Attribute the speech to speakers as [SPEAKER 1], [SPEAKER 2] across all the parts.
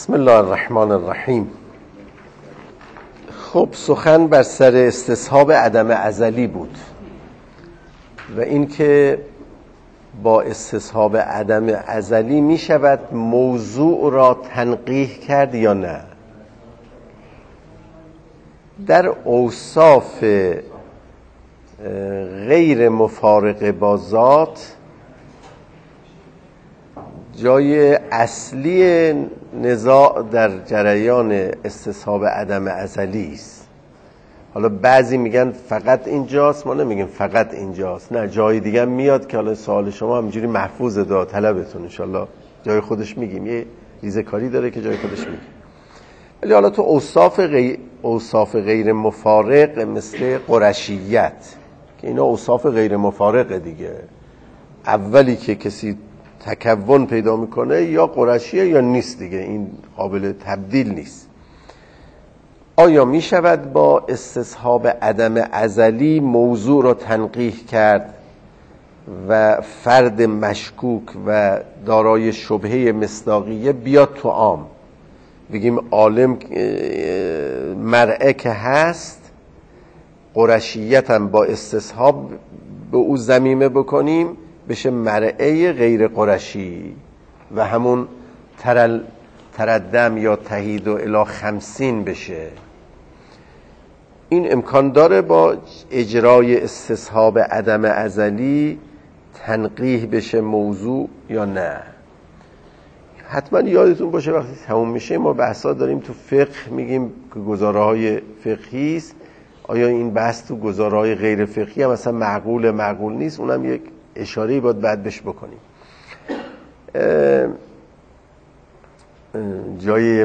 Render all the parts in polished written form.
[SPEAKER 1] بسم الله الرحمن الرحیم. خب سخن بر سر استصحاب عدم ازلی بود و اینکه با استصحاب عدم ازلی می شود موضوع را تنقیح کرد یا نه. در اوصاف غیر مفارق با ذات جای اصلی نزاع در جریان استصحاب عدم ازلی است. حالا بعضی میگن فقط اینجاست، ما نمیگیم فقط اینجاست، نه جای دیگه میاد که حالا سوال شما همینجوری محفوظه دا طلبتون انشالله جای خودش میگیم، یه ریزه کاری داره که جای خودش میگیم. ولی حالا تو اوصاف غیر مفارق مثل قرشیت که اینا اوصاف غیر مفارق دیگه، اولی که کسی تکون پیدا میکنه یا قرشیه یا نیست دیگه، این قابل تبدیل نیست. آیا میشود با استصحاب عدم ازلی موضوع را تنقیح کرد و فرد مشکوک و دارای شبهه مصداقیه بیاد تو عام بگیم عالم مرعه که هست، قرشیت هم با استصحاب به او ضمیمه بکنیم بشه مرعه غیر قرشی و همون تردم یا تهید و الی 50 بشه. این امکان داره با اجرای استصحاب عدم ازلی تنقیح بشه موضوع یا نه. حتما یادتون باشه وقتی تموم میشه ما بحثا داریم تو فقه میگیم که گزاره‌های فقهی است، آیا این بحث تو گزاره‌های غیر فقهی هم مثلا معقول نیست، اونم یک اشاره‌ای باید بعد بهش بکنیم. جای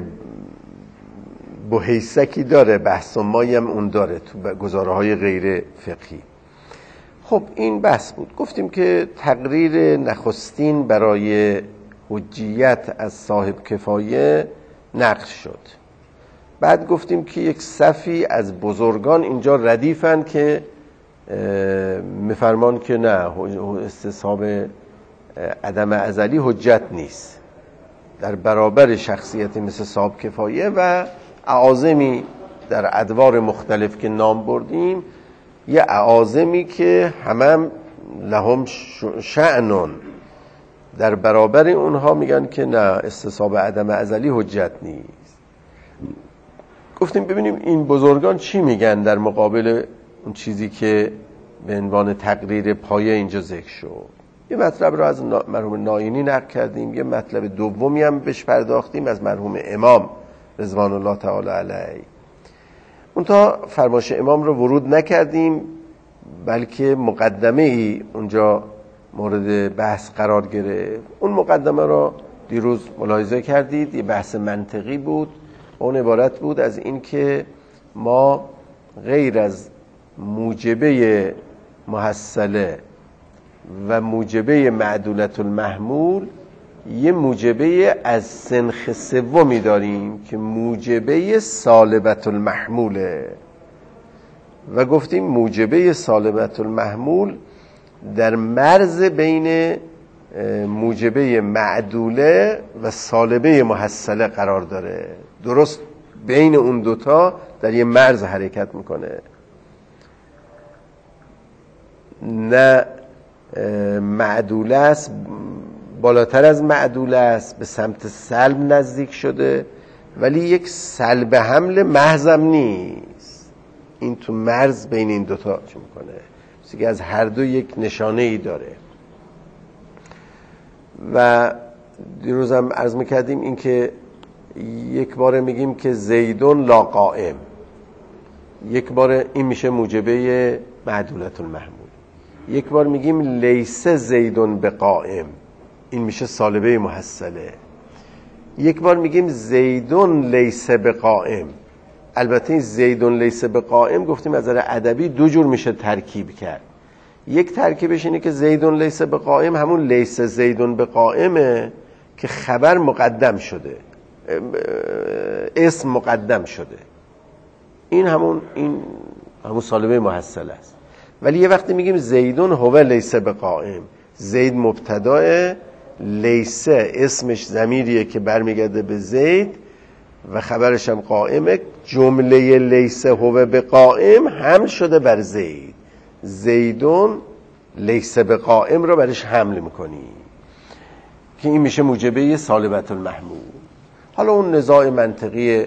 [SPEAKER 1] بحیثکی داره، بحث مایی هم اون داره تو گزاره‌های غیر فقهی. خب این بحث بود. گفتیم که تقریر نخستین برای حجیت از صاحب کفایه نقل شد. بعد گفتیم که یک صفی از بزرگان اینجا ردیفن که میفرمان که نه، استصحاب عدم ازلی حجت نیست در برابر شخصیتی مثل صاحب کفایه و اعاظمی در ادوار مختلف که نام بردیم، یه اعاظمی که همم لهم شأنون، در برابر اونها میگن که نه، استصحاب عدم ازلی حجت نیست. گفتیم ببینیم این بزرگان چی میگن در مقابل اون چیزی که به عنوان تقریر پایه اینجا ذکر شد. یه مطلب رو از مرحوم ناینی نقل کردیم، یه مطلب دومی هم بهش پرداختیم از مرحوم امام رضوان الله تعالی علیه. اونتا فرمایش امام رو ورود نکردیم، بلکه مقدمه ای اونجا مورد بحث قرار گرفت. اون مقدمه رو دیروز ملاحظه کردید، یه بحث منطقی بود. اون عبارت بود از این که ما غیر از موجبه محصله و موجبه معدولت المحمول یه موجبه از سنخ سومی داریم که موجبه سالبت المحموله و گفتیم موجبه سالبت المحمول در مرز بین موجبه معدوله و سالبه محصله قرار داره، درست بین اون دوتا در یه مرز حرکت میکنه، نه معدوله است بالاتر از معدوله است، به سمت سلب نزدیک شده ولی یک سلب حمل محضم نیست، این تو مرز بین این دوتا چه میکنه، مثل که از هر دو یک نشانه ای داره. و دیروز هم عرض میکردیم این که یک بار میگیم که زیدون لا قائم، یک بار این میشه موجبه معدولت المحمول، یک بار میگیم لیس زیدون بقائم، این میشه سالبه محصله، یک بار میگیم زیدون لیس بقائم. البته این زیدون لیس بقائم گفتیم از نظر ادبی دو جور میشه ترکیب کرد. یک ترکیبش اینه که زیدون لیس بقائم همون لیس زیدون بقائمه که خبر مقدم شده، اسم مقدم شده، این همون سالبه محصله است. ولی یه وقتی میگیم زیدون هو لیس بقائم، زید مبتداه، لیس اسمش ضمیریه که برمیگرده به زید، و خبرش هم قائمه، جمله لیس هو به قائم حمل شده بر زید، زیدون لیس به قائم رو برش حمل میکنی که این میشه موجبه سالبت المحمول. حالا اون نزاع منطقی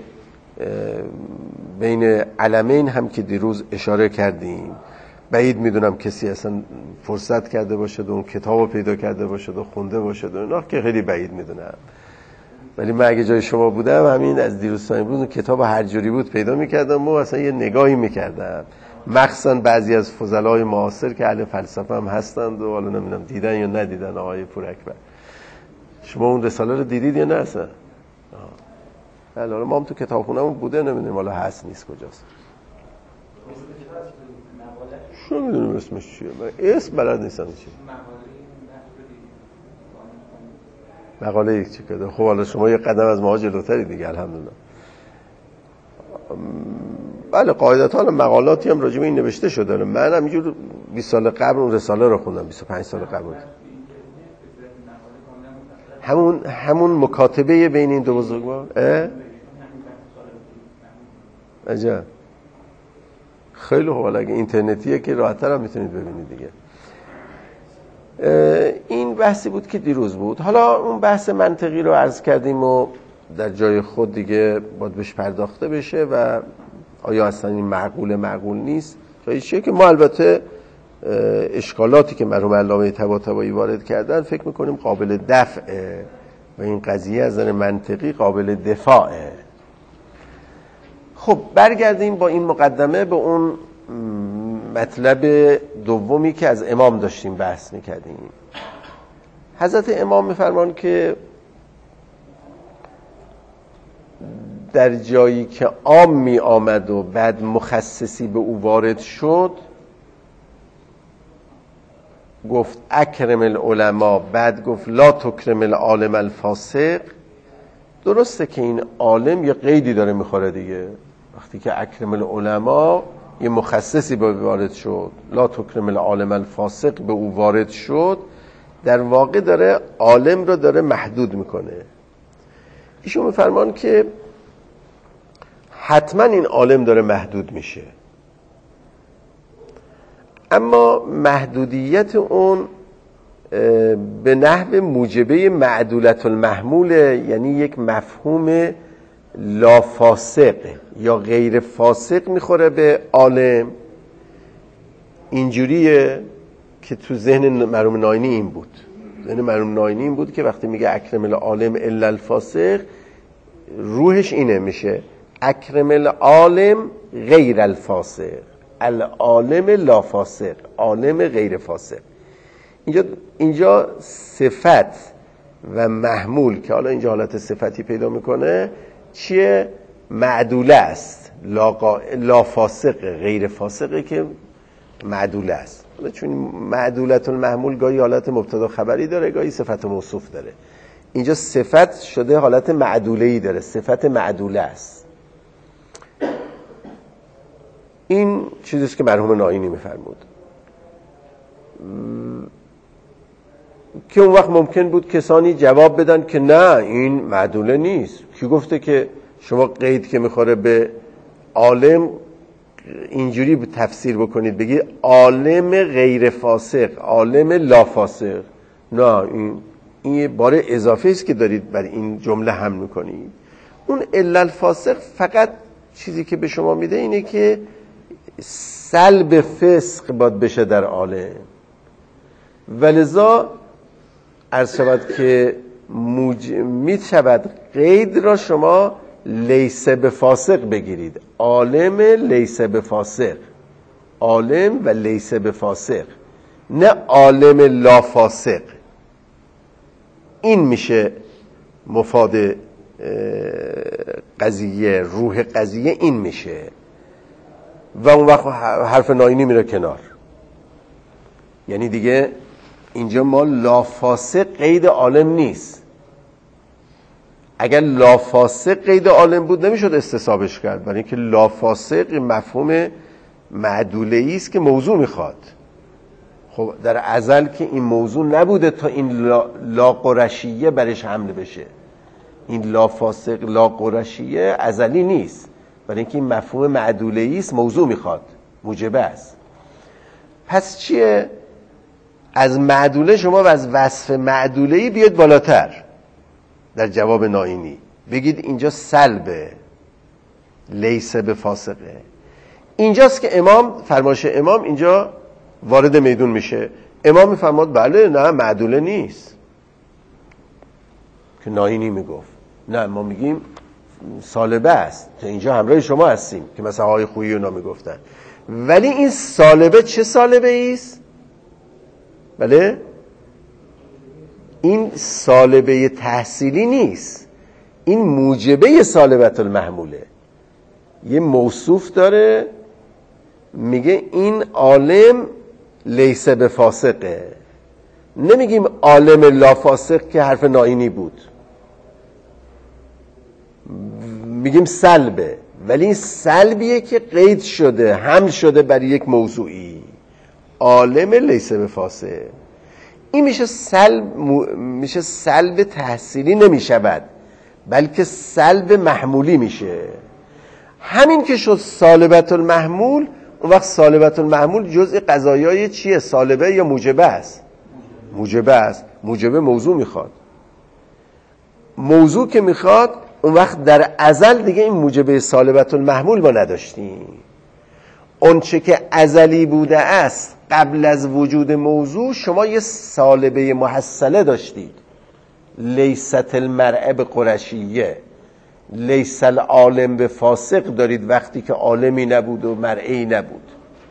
[SPEAKER 1] بین علمین هم که دیروز اشاره کردیم، بعید میدونم کسی اصلا فرصت کرده باشد و اون کتاب رو پیدا کرده باشد و خونده باشد و اینا، که خیلی بعید میدونم. ولی من اگه جای شما بودم همین از دیروز تا امروز کتاب هر جوری بود پیدا میکردم و اصلا یه نگاهی میکردم، مخصوصا بعضی از فضلای معاصر که اهل فلسفه هم هستند و حالا نمیدونم دیدن یا ندیدن آقای پوراکبر. شما اون رساله رو دیدید یا نه اصلا؟ حالا ما هم تو کتابخونه‌مون بوده، نمیدونیم حالا هست نیست کجاست. شو میدونیم اسمش چیه؟ من اسم بلد نیستم چیه. مقاله یک چی کرده. خب حالا شما یه قدم از ما جلوتری دیگه الحمدلله. بله قاعدتا حالا مقالاتی هم راجع به این نوشته شده. من همینجور 20 سال قبل اون رساله رو خوندم، 25 سال قبل. همون مکاتبه بین این دو بزرگوار. عجب. خیلی خوب، اگه اینترنتیه که راحت‌تر هم میتونید ببینید دیگه. این بحثی بود که دیروز بود. حالا اون بحث منطقی رو عرض کردیم و در جای خود دیگه باید بهش پرداخته بشه و آیا اصلا این معقول نیست جایی چیه که ما البته اشکالاتی که مرحوم علامه طباطبایی وارد کردن فکر میکنیم قابل دفعه و این قضیه از نظر منطقی قابل دفاعه. خب برگردیم با این مقدمه به اون مطلب دومی که از امام داشتیم بحث میکردیم. حضرت امام میفرمان که در جایی که عام می آمد و بعد مخصصی به او وارد شد گفت اکرم العلماء، بعد گفت لا تکرم العالم الفاسق. درسته که این عالم یه قیدی داره میخوره دیگه، وقتی که اکرم العلماء یه مخصصی به وارد شد، لا تکرم العالم الفاسق به او وارد شد، در واقع داره عالم رو داره محدود میکنه. ایشون میفرمان که حتما این عالم داره محدود میشه، اما محدودیت اون به نحو موجبه معدولت المحموله، یعنی یک مفهوم لا فاسق یا غیر فاسق میخوره به عالم. اینجوریه که تو ذهن مرحوم ناینی این بود، ذهن مرحوم ناینی این بود که وقتی میگه اکرم العالم الا الفاسق، روحش اینه میشه اکرم العالم غیر الفاسق، العالم لا فاسق، عالم غیر فاسق. اینجا صفت و محمول که حالا اینجا حالت صفتی پیدا میکنه چیه؟ معدوله است، لا فاسق، غیر فاسقه که معدوله است. چون معدولت المحمول گاهی حالت مبتدا خبری داره، گاهی صفت موصوف داره. اینجا صفت شده حالت معدوله‌ای داره، صفت معدوله است. این چیزیست که مرحوم ناینی میفرمود که اون وقت ممکن بود کسانی جواب بدن که نه این معدوله نیست. کی گفته که شما قید که میخوره به عالم اینجوری تفسیر بکنید بگید عالم غیر فاسق، عالم لا فاسق؟ نه، این بار اضافه است که دارید بر این جمله حمل میکنید. اون الا الفاسق فقط چیزی که به شما میده اینه که سلب فسق باید بشه در عالم، ولذا عرض شود که میشود قید را شما لیس به فاسق بگیرید، عالم لیس به فاسق، عالم و لیس به فاسق، نه عالم لا فاسق. این میشه مفاد قضیه، روح قضیه این میشه و اون وقت حرف ناینی میره کنار. یعنی دیگه اینجا ما لا فاسق قید عالم نیست. اگر لا فاسق قید عالم بود نمیشد استصحابش کرد، برای اینکه لا فاسق مفهوم معدوله‌ای است که موضوع میخواد. خب در ازل که این موضوع نبوده تا این لا قرشیه برش حمل بشه. این لا فاسق لا قرشیه ازلی نیست، برای اینکه این مفهوم معدوله‌ای است، موضوع میخواد، موجبه است. پس چیه؟ از معدوله شما و از وصف معدوله‌ای بیاد بالاتر در جواب نائینی بگید اینجا سلبه، لیس به فاسقه. اینجاست که امام، فرمایش امام اینجا وارد میدون میشه. امام میفرماد بله نه معدوله نیست، که نائینی میگفت نه، ما میگیم سالبه است، تا اینجا همراه شما هستیم که مثلا آقای خویی اونا میگفتن. ولی این سالبه چه سالبه است؟ بله این سالبه تحصیلی نیست، این موجبه سالبت المحموله. یه موصوف داره میگه این عالم لیس به فاسقه، نمیگیم عالم لا فاسق که حرف نائینی بود، میگیم سلبه، ولی این سلبیه که قید شده، حمل شده بر یک موضوعی، عالم لیس به فاسق. این میشه سلب تحصیلی نمیشود، بلکه سلب محمولی میشه. همین که شد سالبت المحمول، اون وقت سالبت المحمول جزء قضایای چیه؟ سالبه یا موجبه است؟ موجبه است. موجبه موضوع میخواد، موضوع که میخواد، اون وقت در ازل دیگه این موجبه سالبت المحمول ما نداشتیم. اون چه که ازلی بوده است قبل از وجود موضوع، شما یه سالبه محصله داشتید، لیست المرء به قرشیه، لیس العالم به فاسق دارید وقتی که عالمی نبود و مرئی نبود.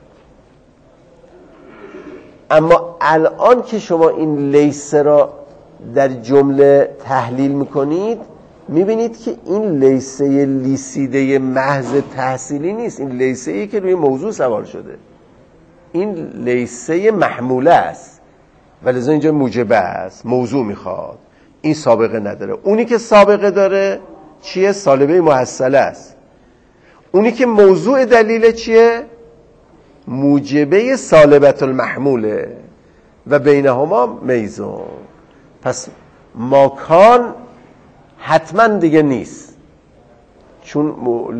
[SPEAKER 1] اما الان که شما این لیس را در جمله تحلیل میکنید، میبینید که این لیسه لیسیده محض تحصیلی نیست، این لیسه ای که روی موضوع سوار شده، این لیسه محموله است، ولی اینجا موجبه است، موضوع میخواد، این سابقه نداره. اونی که سابقه داره چیه؟ سالبه محصله است. اونی که موضوع دلیل چیه؟ موجبه سالبت المحموله و بینهما میزون. پس ماکان حتما دیگه نیست، چون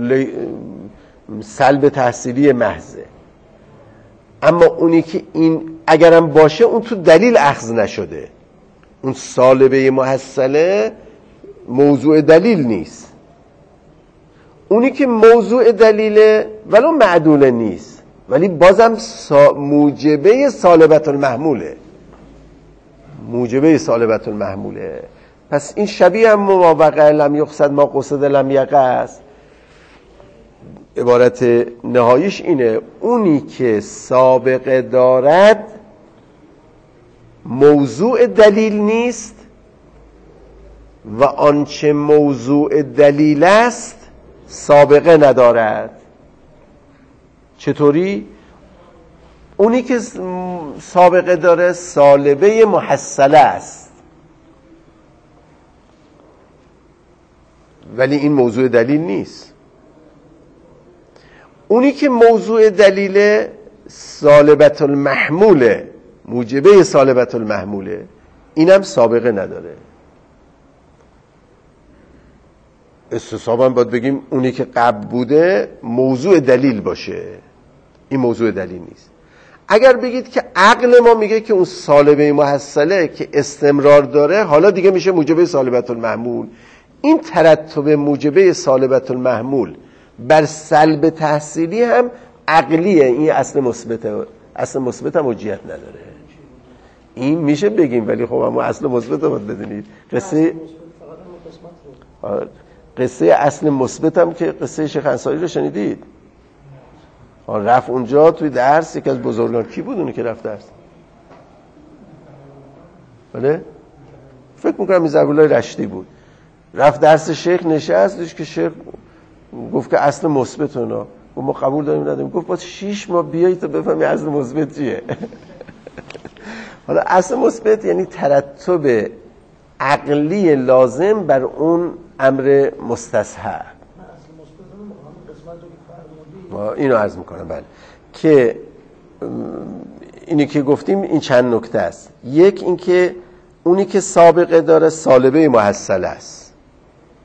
[SPEAKER 1] سلب تحصیلی محضه. اما اونی که این اگرم باشه، اون تو دلیل اخذ نشده، اون سالبه محصله موضوع دلیل نیست. اونی که موضوع دلیله ولو معدوله نیست، ولی بازم موجبه سالبت المحموله، موجبه سالبت المحموله. پس این شبیه هم موافقه لم یقصد ما قصد لم یقع است. عبارت نهاییش اینه، اونی که سابقه دارد موضوع دلیل نیست و آنچه موضوع دلیل است سابقه ندارد. چطوری؟ اونی که سابقه داره سالبه محصله است، ولی این موضوع دلیل نیست. اونی که موضوع دلیل سالبت المحموله، موجبه سالبت المحموله، اینم سابقه نداره. استصوابا باید بگیم اونی که قبل بوده موضوع دلیل باشه، این موضوع دلیل نیست. اگر بگید که عقل ما میگه که اون سالبه محصله که استمرار داره، حالا دیگه میشه موجبه سالبت المحمول. این ترتب موجبه سالبت المحمول بر سلب تحصیلی هم عقلیه، این اصل مثبته، اصل مثبت هم حجیت نداره. این میشه بگیم، ولی خب اما اصل مثبت رو باید بدونید. قصه اصل مثبت هم که قصه شیخ انصاری رو شنیدید، رفت اونجا توی درس، یکی از بزرگان کی بود اونی که رفت درس؟ بله؟ فکر میکنم این ضرب‌الله رشدی بود. رفت درس شیخ، نشست که شیخ گفت که اصل مثبت اونا، گفت ما قبول داریم نداریم. گفت باید 6 ماه بیایی تا بفهمی اصل مثبت چیه. حالا اصل مثبت یعنی ترتب عقلی لازم بر اون امر مستصحب. اینو عرض میکنم بله، که اینی که گفتیم این چند نکته است. یک این که اونی که سابقه داره سالبه محصله است،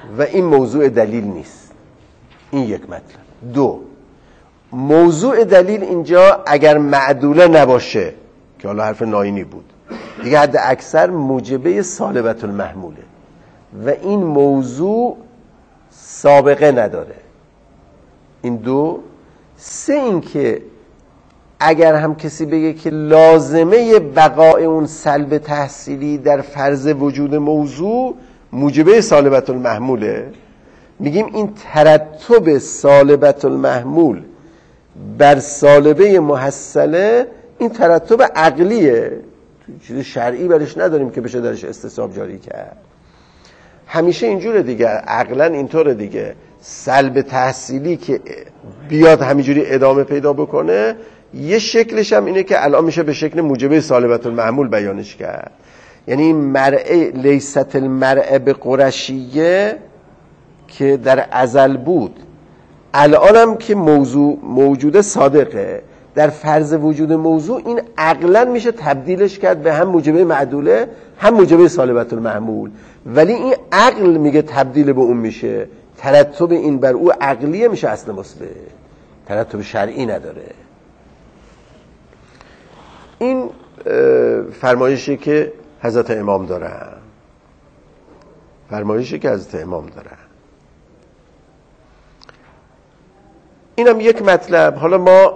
[SPEAKER 1] و این موضوع دلیل نیست. این یک مطلب. دو، موضوع دلیل اینجا اگر معدوله نباشه که حالا حرف ناینی بود دیگه، حد اکثر موجبه سالبة المحموله و این موضوع سابقه نداره. این دو. سه، این که اگر هم کسی بگه که لازمه بقای اون سلب تحصیلی در فرض وجود موضوع موجبه سالبة المحموله، میگیم این ترتب سالبة المحمول بر سالبه محصله این ترتب عقلیه، چیز شرعی برش نداریم که بشه درش استصحاب جاری کرد. همیشه اینجوره دیگه، عقلا اینطوره دیگه. سلب تحصیلی که بیاد همینجوری ادامه پیدا بکنه، یه شکلش هم اینه که الان میشه به شکل موجبه سالبة المحمول بیانش کرد. یعنی مرعه لیست المرعه به قرشیه که در ازل بود، الان هم که موضوع موجود صادقه، در فرض وجود موضوع این عقلا میشه تبدیلش کرد به هم موجبه معدوله هم موجبه سالبة المحمول، ولی این عقل میگه تبدیل به اون میشه، ترتب این بر او عقلیه، میشه اصل مثبت، ترتب شرعی نداره. این فرمایشی که حضرت امام دارن، فرمایشی که حضرت امام دارن. اینم یک مطلب. حالا ما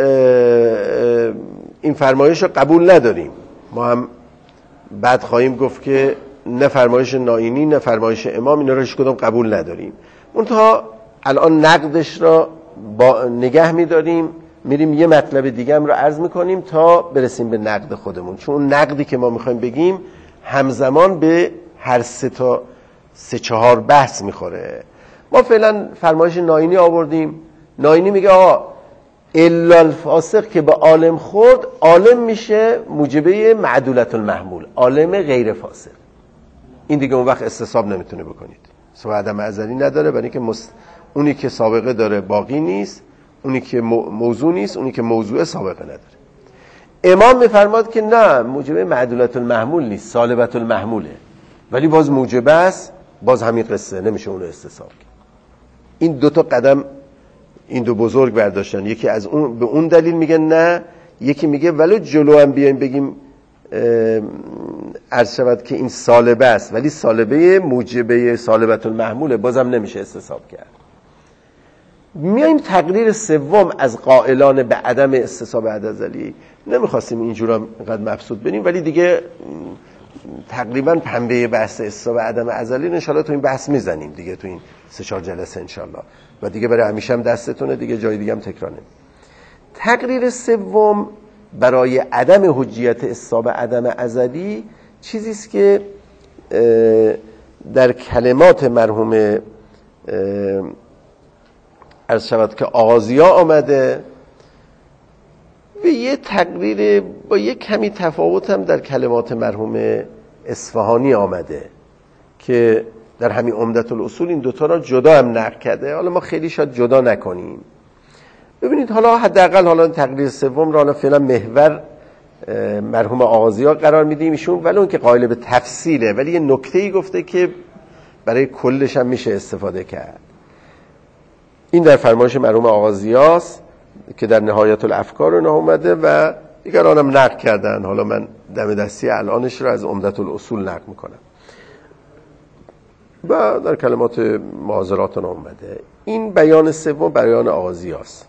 [SPEAKER 1] این فرمایش رو قبول نداریم، ما هم بعد خواهیم گفت که نه فرمایش ناینی نه فرمایش امام، اینا رو هیچ کدوم قبول نداریم. منتها الان نقدش را با نگه می‌داریم، میریم یه مطلب دیگه هم رو عرض میکنیم تا برسیم به نقد خودمون، چون نقدی که ما میخوایم بگیم همزمان به هر سه چهار بحث میخوره. ما فعلا فرمایش ناینی آوردیم. ناینی میگه آقا الا الفاسق که به عالم خورد، عالم میشه موجبه معدولة المحمول، عالم غیر فاسق. این دیگه اون وقت استصحاب نمیتونه بکنید، سوء عدم ازلی نداره، برای اینکه اونی که سابقه داره باقی نیست، اونی که موضوع نیست، اونی که موضوع سابقه نداره. امام میفرماد که نه، موجبه معدولة المحمول نیست، سالبة المحموله، ولی باز موجبه است، باز همین قصه، نمیشه اونو استصحاب کرد. این دو تا قدم این دو بزرگ برداشتن، یکی از اون به اون دلیل میگه نه، یکی میگه ولو جلو هم بیایم بگیم عرض شود که این سالبه است ولی سالبه موجبه سالبة المحموله، بازم نمیشه استصحاب کرد. میایم تقریر سوم از قائلان به عدم استصحاب عدزلی. نمیخواستیم اینجورا اینقدر مبسوط بنیم، ولی دیگه تقریبا پنبه بحث استصحاب عدم ازلی ان شاءالله تو این بحث میزنیم دیگه، تو این 3-4 جلسه ان شاءالله، و دیگه برای همیشه هم دستتونه دیگه، جای دیگه هم تکرار نمی‌کنیم. تقریر سوم برای عدم حجیت استصحاب عدم ازلی چیزی است که در کلمات مرحوم عرض شود که آغازیا آمده، به یه تقریر با یه کمی تفاوت هم در کلمات مرحوم اصفهانی آمده که در همین عمدة الاصول این دوتا را جدا هم نقل کرده. حالا ما خیلی شاید جدا نکنیم. ببینید حالا حداقل حالا تقریر سوم را حالا فعلا محور مرحوم آغازیا قرار میدیم ایشون، ولی اون که قائل به تفصیله، ولی یه نکته‌ای گفته که برای کلش هم میشه استفاده کرد. این در فرمایش مرحوم آغازیاست که در نهایت الافکار رو اومده و دیگران هم نقل کردن. حالا من دم دستی الانش رو از عمدة الاصول نقل میکنم و در کلمات معاذرات اومده. این بیان سوم بیان آغازیاست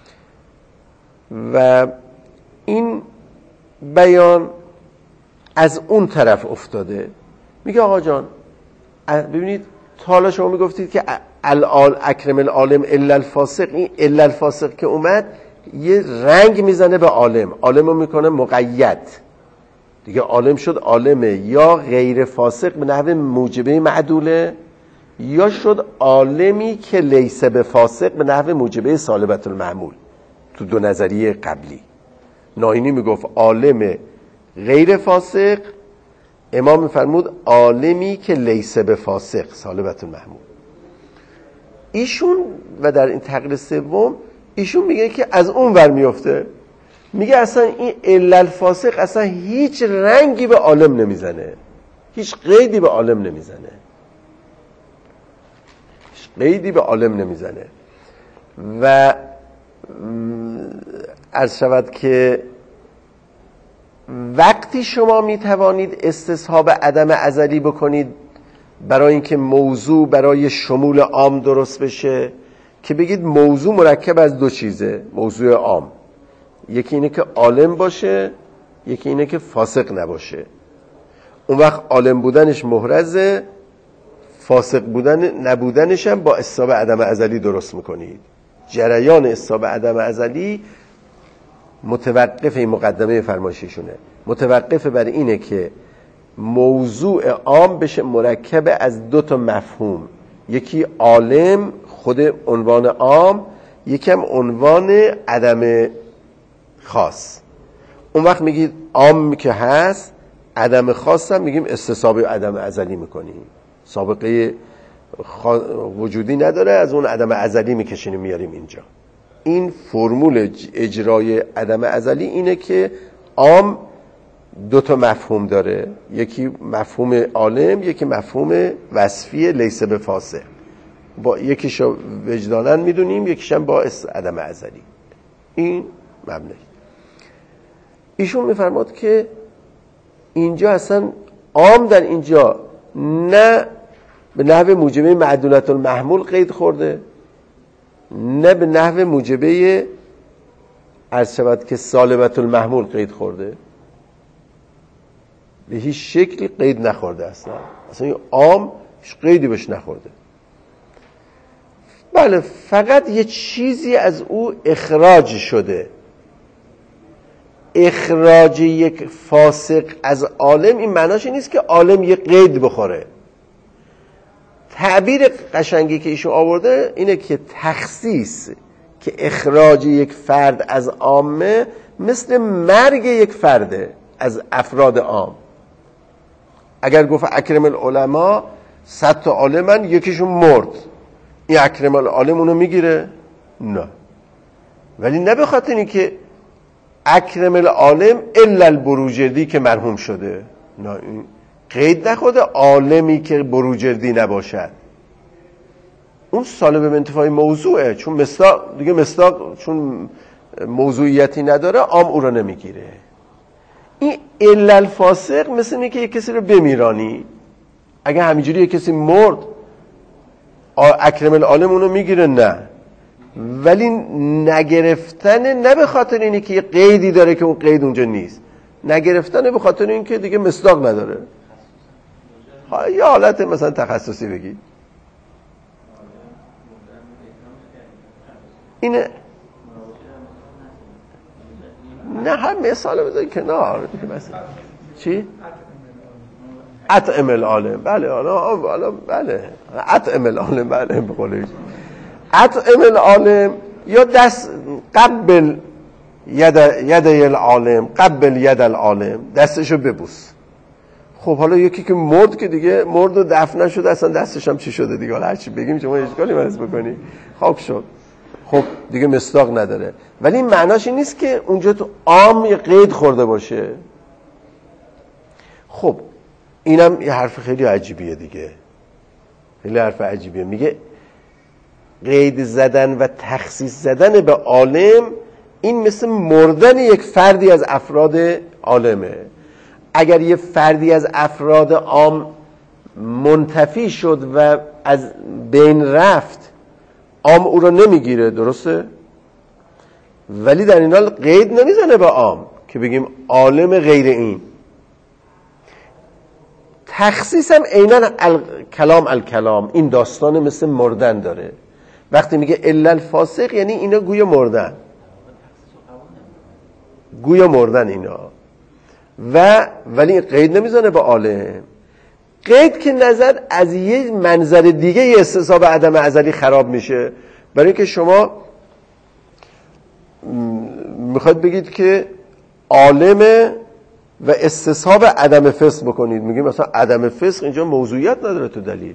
[SPEAKER 1] و این بیان از اون طرف افتاده. میگه آقا جان ببینید، تا حالا شما میگفتید که اکرم العالم الا الفاسق، این الا الفاسق که اومد یه رنگ میزنه به عالم، عالمو میکنه مقید دیگه، عالم شد عالمه یا غیر فاسق به نحو موجبه معدوله، یا شد عالمی که لیس به فاسق به نحو موجبه سالبة المحمول. تو دو نظریه قبلی ناینی میگفت عالم غیر فاسق، امام میفرمود عالمی که لیس به فاسق سالبة المحمول. ایشون و در این تقریر سوم ایشون میگه که از اون ور میفته، میگه اصلا این الا الفاسق اصلا هیچ رنگی به عالم نمیزنه، هیچ قیدی به عالم نمیزنه. قیدی به عالم نمیزنه. و عرض شود که وقتی شما میتوانید استصحاب عدم ازلی بکنید برای اینکه موضوع برای شمول عام درست بشه، که بگید موضوع مرکب از دو چیزه، موضوع عام، یکی اینه که عالم باشه، یکی اینه که فاسق نباشه. اون وقت عالم بودنش محرزه، فاسق نبودنش هم با استصحاب عدم ازلی درست میکنید. جریان استصحاب عدم ازلی متوقف، این مقدمه فرمایشیشونه، متوقف بر اینه که موضوع عام بشه مرکب از دو تا مفهوم، یکی عالم خود عنوان عام، یکم عنوان عدم خاص. اون وقت میگید عام که هست، عدم خاص هم میگیم استصحاب عدم ازلی میکنیم، سابقه وجودی نداره، از اون عدم ازلی میکشینیم میاریم اینجا. این فرمول اجرای عدم ازلی اینه که عام دو تا مفهوم داره، یکی مفهوم عالم، یکی مفهوم وصفی لیس به فاسق. با یکیشو وجداناً میدونیم، یکیشم با عدم ازلی. این مبنی. ایشون میفرماد که اینجا اصلا عام در اینجا نه به نحو موجبه معدولت المحمول قید خورده، نه به نحو موجبه عرض شود که سالمت المحمول قید خورده، به هیچ شکلی قید نخورده. اصلا این عام هیچ قیدی بهش نخورده. بله، فقط یه چیزی از او اخراج شده. اخراج یک فاسق از عالم این معناش نیست که عالم یه قید بخوره. تعبیر قشنگی که ایشون آورده اینه که تخصیص، که اخراج یک فرد از عامه مثل مرگ یک فرده از افراد عام. اگر گفت اکرم العلماء 100 تا عالمن، یکیشون مرد، این اکرم العالم اونو میگیره؟ نه. ولی نه به خاطر اینی که اکرم العالم الا البروجردی که مرحوم شده، نه، این قید نخورده عالمی که بروجردی نباشد. اون سالب به انتفاع موضوعه، چون مصداق دیگه، مصداق چون موضوعیتی نداره عام او رو نمیگیره. این الا الفاسق مثل اینه که یک کسی رو بمیرانی. اگه همینجوری یک کسی مرد اکرم العالم اونو میگیره؟ نه. ولی نگرفتن نه به خاطر اینه که یه قیدی داره که اون قید اونجا نیست، نگرفتن به خاطر اینکه دیگه مصداق نداره. یه حالت مثلا تخصصی بگید اینه. نه، هم مثال بذاری کنار. چی؟ اطعم العالم. بله، حالا بله، اطعم العالم، بله، به قول اطعم العالم، یا دست قبل ید العالم، قبل ید العالم، دستشو ببوس. خب حالا یکی که مرد که دیگه مرد و دفن شد، اصلا دستش هم چی شده دیگه، حالا هرچی بگیم شما اشکالی محض بکنی، خاک شد، خب دیگه مصداق نداره. ولی این معناش این نیست که اونجا تو عام یه قید خورده باشه. خب اینم یه حرف خیلی عجیبیه دیگه، خیلی حرف عجیبیه. میگه قید زدن و تخصیص زدن به عالم این مثل مردن یک فردی از افراد عالمه. اگر یه فردی از افراد عام منتفی شد و از بین رفت، عام او رو نمیگیره، درسته؟ ولی در این حال قید نمیزنه به عام که بگیم عالم غیر این. تخصیص هم عیناً الکلام این داستان مثل مردن داره. وقتی میگه الا الفاسق یعنی اینا گویا مردن، گویا مردن اینا، ولی قید نمیزنه به عالم. قید که نظر از یه منظر دیگه یه استصحاب عدم ازلی خراب میشه. برای اینکه شما میخواید بگید که عالم و استصحاب عدم فسق بکنید، میگیم مثلا عدم فسق اینجا موضوعیت نداره تو دلیل.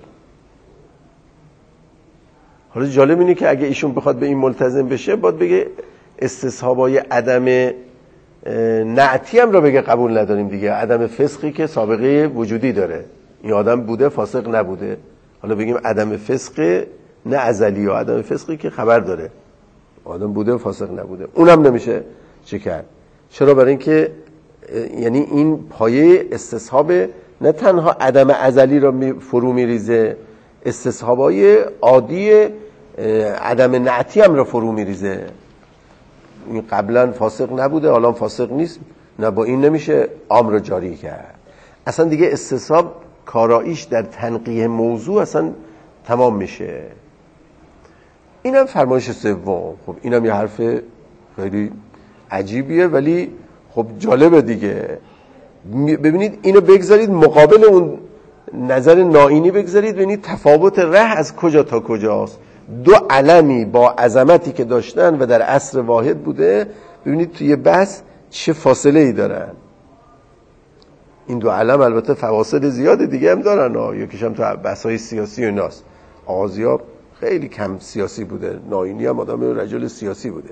[SPEAKER 1] حالا جالب اینه که اگه ایشون بخواد به این ملتزم بشه، باید بگه استصحابای عدم نعتی هم رو بگه قبول نداریم دیگه. عدم فسقی که سابقه وجودی داره، این آدم بوده فاسق نبوده، حالا بگیم عدم فسق نه ازلی و عدم فسقی که خبر داره آدم بوده و فاسق نبوده، اونم نمیشه چه کرد. چرا؟ برای اینکه یعنی این پایه استصحاب نه تنها عدم ازلی را فرو میریزه، استصحابای عادی عدم نعتی هم را فرو میریزه. این قبلا فاسق نبوده حالا فاسق نیست، نه با این نمیشه عام را جاری کرد. اصلا دیگه استصحاب کاراییش در تنقیح موضوع اصلا تمام میشه. اینم فرمایش سوم. خب اینم یه حرف خیلی عجیبیه ولی خب جالبه دیگه. ببینید اینو بگذارید مقابل اون نظر نائینی بگذارید، ببینید تفاوت ره از کجا تا کجاست. دو علمی با عظمتی که داشتن و در عصر واحد بوده، ببینید توی بحث چه فاصله ای دارن. این دو علم البته فواصل زیاد دیگه هم دارن، یکیش هم تو بحث‌های سیاسی و ایناست. آغازیاب خیلی کم سیاسی بوده، نائینی هم آدم رجل سیاسی بوده.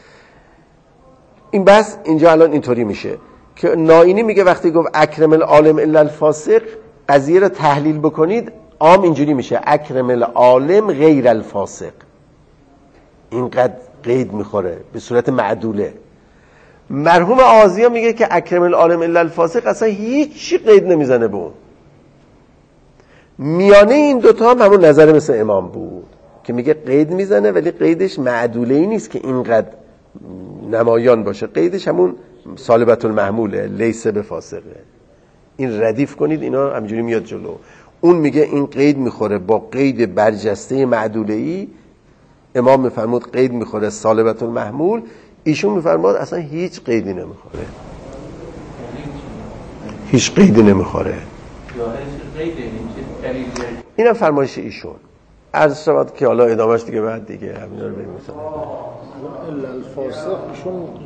[SPEAKER 1] این بحث اینجا الان اینطوری میشه که نائینی میگه وقتی گفت اکرم العالم الا الفاسق، قضیه رو تحلیل بکنید عام اینجوری میشه اکرم العالم غیر الفاسق. اینقدر قید میخوره به صورت معدوله. مرحوم آغازی میگه که اکرم العالم الا الفاسق اصلا هیچی قید نمیزنه به اون. میانه این دوتا هم همون نظر مثل امام بود که میگه قید میزنه ولی قیدش معدوله ای نیست که اینقدر نمایان باشه، قیدش همون سالبت المحموله، لیس به فاسقه. این ردیف کنید اینا همینجوری میاد جلو. اون میگه این قید میخوره با قید برجسته معدوله ای، امام میفرمود قید میخوره سالبت المحمول، ایشون میفرماد اصلا هیچ قیدی نمیخوره، هیچ قیدی نمیخوره. اینم فرمایش ایشون. عرض شود که حالا ادامهش دیگه بعد دیگه همینا رو بریم مثلا
[SPEAKER 2] الفاسق